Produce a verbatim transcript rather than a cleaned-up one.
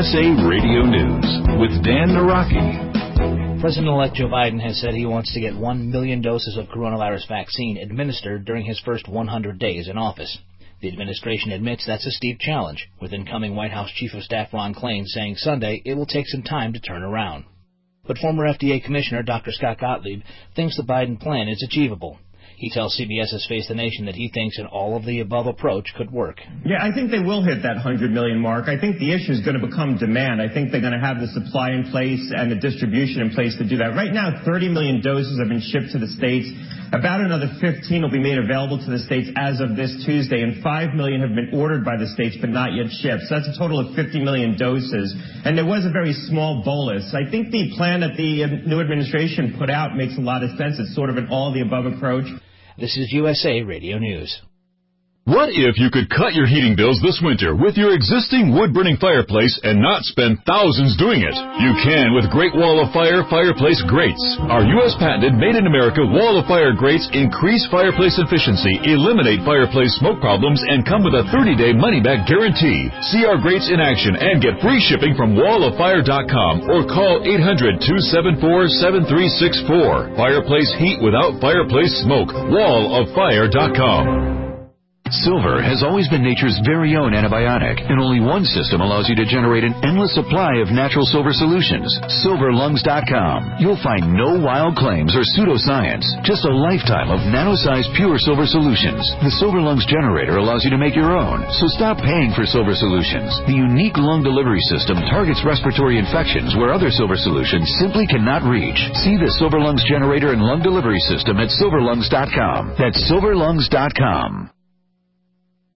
S A Radio News with Dan Naraki. President-elect Joe Biden has said he wants to get one million doses of coronavirus vaccine administered during his first one hundred days in office. The administration admits that's a steep challenge, with incoming White House Chief of Staff Ron Klain saying Sunday it will take some time to turn around. But former F D A Commissioner Doctor Scott Gottlieb thinks the Biden plan is achievable. He tells C B S's Face the Nation that he thinks an all-of-the-above approach could work. Yeah, I think they will hit that one hundred million mark. I think the issue is going to become demand. I think they're going to have the supply in place and the distribution in place to do that. Right now, thirty million doses have been shipped to the states. About another fifteen will be made available to the states as of this Tuesday, and five million have been ordered by the states but not yet shipped. So that's a total of fifty million doses. And there was a very small bolus. I think the plan that the new administration put out makes a lot of sense. It's sort of an all-of-the-above approach. This is U S A Radio News. What if you could cut your heating bills this winter with your existing wood-burning fireplace and not spend thousands doing it? You can with Great Wall of Fire Fireplace Grates. Our U S patented made-in-America Wall of Fire grates increase fireplace efficiency, eliminate fireplace smoke problems, and come with a thirty-day money-back guarantee. See our grates in action and get free shipping from wall of fire dot com or call eight hundred, two seven four, seven three six four. Fireplace heat without fireplace smoke. wall of fire dot com. Silver has always been nature's very own antibiotic, and only one system allows you to generate an endless supply of natural silver solutions. silver lungs dot com. You'll find no wild claims or pseudoscience, just a lifetime of nano-sized pure silver solutions. The Silver Lungs generator allows you to make your own, so stop paying for silver solutions. The unique lung delivery system targets respiratory infections where other silver solutions simply cannot reach. See the Silver Lungs generator and lung delivery system at silver lungs dot com. That's silver lungs dot com.